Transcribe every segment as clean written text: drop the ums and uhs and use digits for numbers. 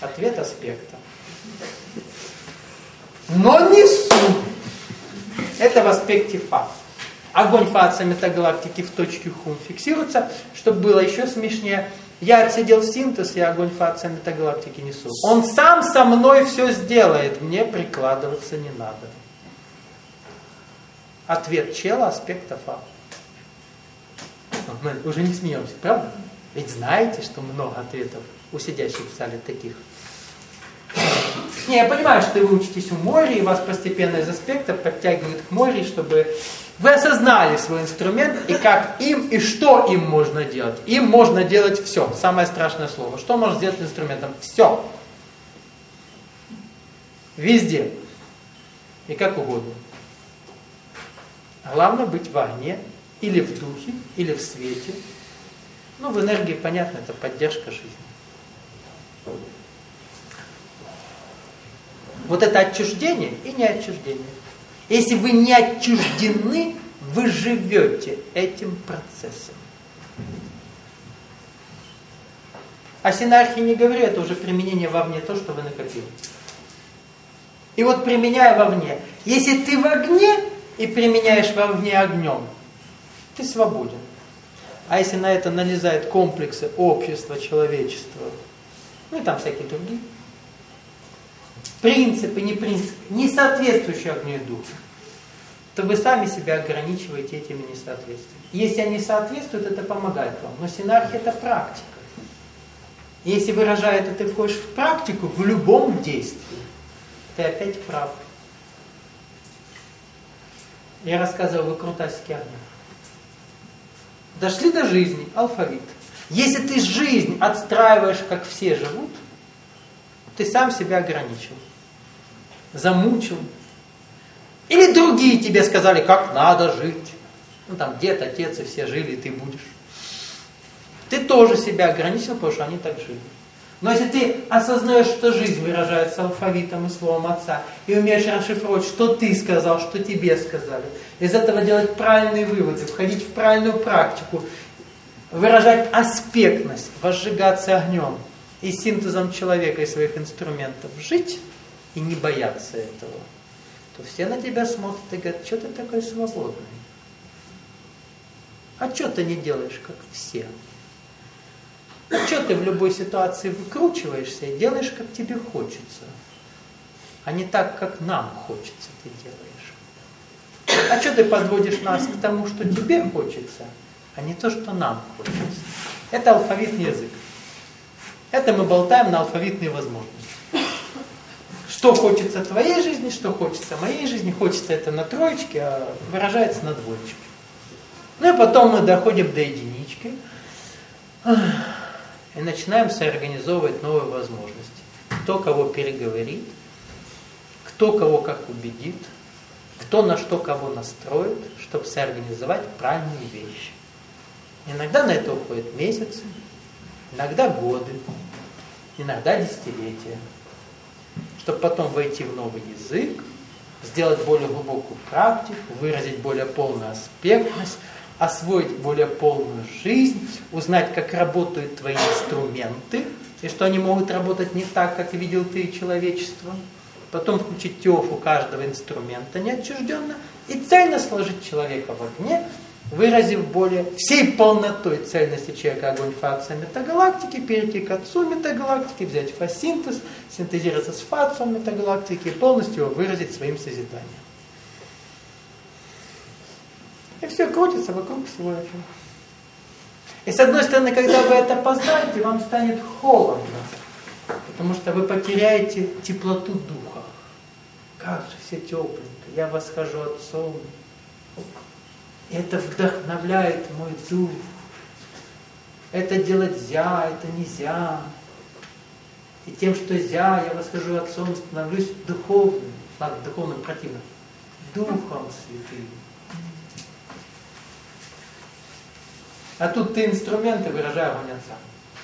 Ответ аспекта. Но несу. Это в аспекте Фа. Огонь Фа метагалактики в точке Хум фиксируется. Чтобы было еще смешнее, я отсидел синтез, и огонь Фа метагалактики несу. Он сам со мной все сделает, мне прикладываться не надо. Ответ чела аспекта Фа. Мы уже не смеемся, правда? Ведь знаете, что много ответов у сидящих в зале таких. Не, я понимаю, что вы учитесь у моря, и вас постепенно из аспекта подтягивают к морю, чтобы вы осознали свой инструмент, и как им, и что им можно делать. Им можно делать все. Самое страшное слово. Что можно сделать инструментом? Все. Везде. И как угодно. Главное быть в огне, или в духе, или в свете. Ну, в энергии, понятно, это поддержка жизни. Вот это отчуждение и не отчуждение. Если вы не отчуждены, вы живете этим процессом. О синархии не говорю, это уже применение вовне, то, что вы накопили. И вот применяя вовне, если ты в огне и применяешь вовне огнем, ты свободен. А если на это налезают комплексы общества, человечества, ну и там всякие другие, принципы, не соответствующие огню и духу, то вы сами себя ограничиваете этими несоответствиями. Если они соответствуют, это помогает вам. Но синархия – это практика. Если выражая это, ты входишь в практику в любом действии, ты опять прав. Я рассказывал выкрутасики огня. Дошли до жизни, алфавит. Если ты жизнь отстраиваешь, как все живут, ты сам себя ограничил, замучил. Или другие тебе сказали, как надо жить. Ну там дед, отец и все жили, и ты будешь. Ты тоже себя ограничил, потому что они так жили. Но если ты осознаешь, что жизнь выражается алфавитом и словом отца, и умеешь расшифровать, что ты сказал, что тебе сказали, из этого делать правильные выводы, входить в правильную практику, выражать аспектность, возжигаться огнем и синтезом человека и своих инструментов жить и не бояться этого, то все на тебя смотрят и говорят, что ты такой свободный? А что ты не делаешь, как все? А что ты в любой ситуации выкручиваешься и делаешь, как тебе хочется, а не так, как нам хочется ты делаешь? А что ты подводишь нас к тому, что тебе хочется, а не то, что нам хочется? Это алфавитный язык. Это мы болтаем на алфавитные возможности. Что хочется твоей жизни, что хочется моей жизни. Хочется это на троечке, а выражается на двоечке. Ну и потом мы доходим до единички и начинаем соорганизовывать новые возможности. Кто кого переговорит, кто кого как убедит, кто на что кого настроит, чтобы соорганизовать правильные вещи. Иногда на это уходят месяцы, иногда годы, иногда десятилетия. Чтобы потом войти в новый язык, сделать более глубокую практику, выразить более полную аспектность, освоить более полную жизнь, узнать, как работают твои инструменты, и что они могут работать не так, как видел ты и человечество. Потом включить теофу каждого инструмента неотчужденно и цельно сложить человека в огне, выразив более всей полнотой цельности человека огонь фация метагалактики, перейти к отцу метагалактики, взять фасинтез, синтезироваться с фацией метагалактики и полностью его выразить своим созиданием. И все крутится вокруг всего этого. И с одной стороны, когда вы это познаете, вам станет холодно, потому что вы потеряете теплоту духа. Как же все тепленько, я восхожу отцом. Это вдохновляет мой дух. Это делать зя, это нельзя. И тем, что зя, я восхожу отцом, становлюсь духовным. Ладно, духовным противным. Духом святым. А тут ты инструменты, выражая огонь отца.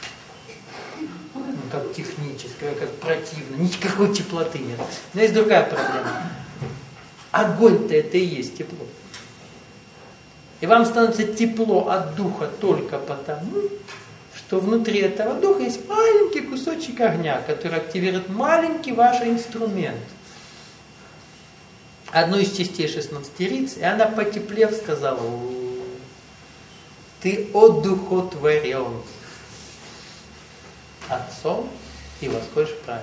Как техническое, как противно. Никакой теплоты нет. Но есть другая проблема. Огонь-то это и есть тепло. И вам становится тепло от духа только потому, что внутри этого духа есть маленький кусочек огня, который активирует маленький ваш инструмент. Одну из частей 16 и она, потеплев, сказала: ты одухотворен Отцом и восходишь правильно.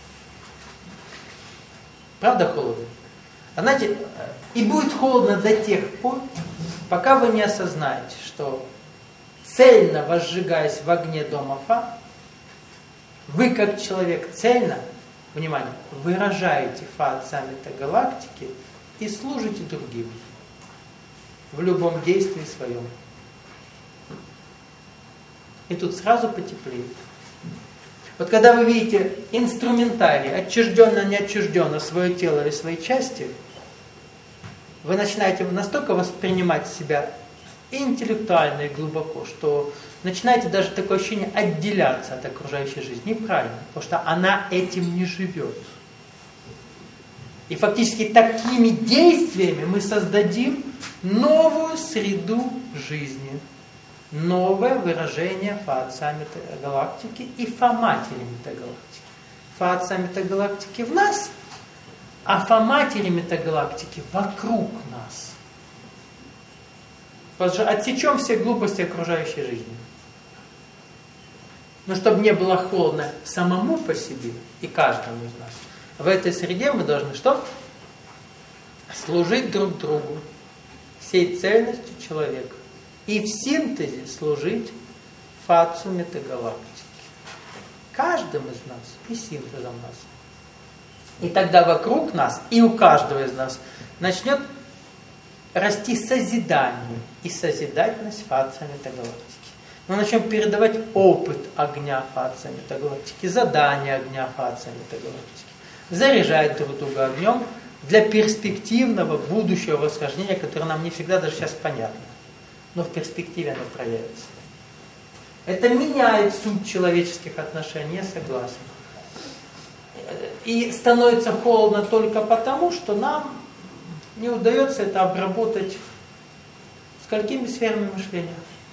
Правда холодно? А знаете, и будет холодно до тех пор, пока вы не осознаете, что цельно возжигаясь в огне дома Фа, вы как человек цельно, внимание, выражаете Фа от саммита галактики и служите другим в любом действии своем. И тут сразу потеплеет. Вот когда вы видите инструментарий, отчужденно, неотчужденно, свое тело или свои части, вы начинаете настолько воспринимать себя интеллектуально и глубоко, что начинаете даже такое ощущение отделяться от окружающей жизни. Неправильно, потому что она этим не живет. И фактически такими действиями мы создадим новую среду жизни. Новое выражение Фа Отца Метагалактики и Фа Матери Метагалактики. Фа Отца Метагалактики в нас, а Фа Матери Метагалактики вокруг нас. Отсечем все глупости окружающей жизни. Но чтобы не было холодно самому по себе и каждому из нас, в этой среде мы должны что? Служить друг другу, всей цельностью человека. И в синтезе служить Фацу Метагалактики. Каждым из нас и синтезом нас. И тогда вокруг нас и у каждого из нас начнет расти созидание и созидательность Фаца Метагалактики. Мы начнем передавать опыт огня Фаца Метагалактики, задания огня Фаца Метагалактики, заряжать друг друга огнем для перспективного будущего восхождения, которое нам не всегда даже сейчас понятно. Но в перспективе оно проявится. Это меняет суть человеческих отношений, я согласен. И становится холодно только потому, что нам не удается это обработать сколькими сферами мышления?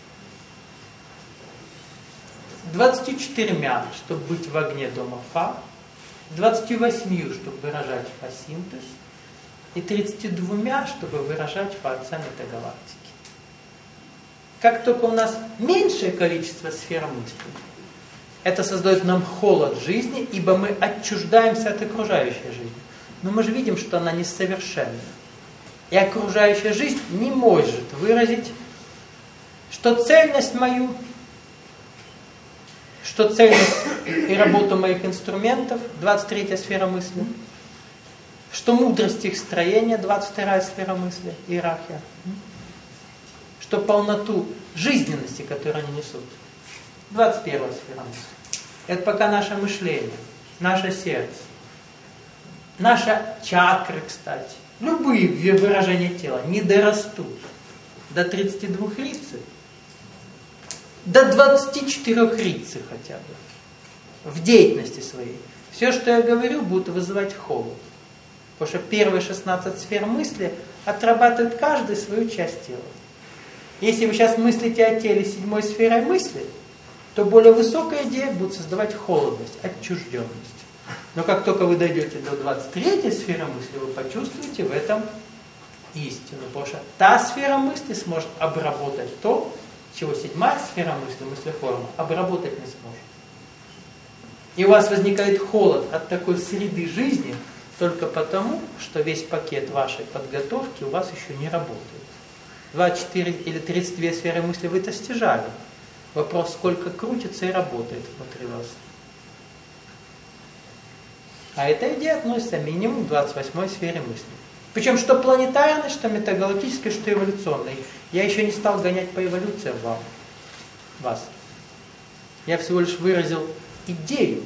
24, чтобы быть в огне дома Фа, 28, чтобы выражать Фа-синтез, и 32, чтобы выражать Фа Отца Метагалактики. Как только у нас меньшее количество сфер мысли, это создает нам холод жизни, ибо мы отчуждаемся от окружающей жизни. Но мы же видим, что она несовершенна. И окружающая жизнь не может выразить, что цельность мою, что цельность и работу моих инструментов, 23-я сфера мысли, что мудрость их строения, 22-я сфера мысли, иерархия, что полноту жизненности, которую они несут, 21-я сфера мысли. Это пока наше мышление, наше сердце, наша чакры, кстати, любые выражения тела не дорастут до 32 рицы, до 24 рицы хотя бы, в деятельности своей. Все, что я говорю, будет вызывать холод. Потому что первые 16 сфер мысли отрабатывают каждую свою часть тела. Если вы сейчас мыслите о теле 7-й сферой мысли, то более высокая идея будет создавать холодность, отчужденность. Но как только вы дойдете до 23-й сферы мысли, вы почувствуете в этом истину. Потому что та сфера мысли сможет обработать то, чего 7-я сфера мысли, мыслеформа, обработать не сможет. И у вас возникает холод от такой среды жизни только потому, что весь пакет вашей подготовки у вас еще не работает. 24 или 32 сферы мысли вы достижали. Вопрос, сколько крутится и работает внутри вас. А эта идея относится минимум к 28 сфере мысли. Причем что планетарной, что метагалактической, что эволюционной. Я еще не стал гонять по эволюции вас. Я всего лишь выразил идею.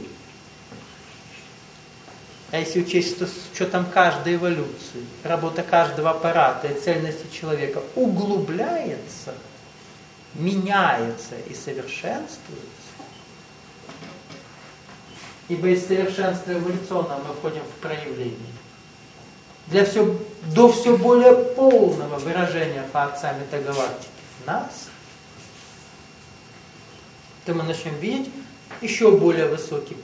А если учесть, что с учетом каждой эволюции, работа каждого аппарата и цельности человека углубляется, меняется и совершенствуется, ибо из совершенства эволюционного мы входим в проявление, до все более полного выражения Фа Отца Метагалактики в нас, то мы начнем видеть еще более высокий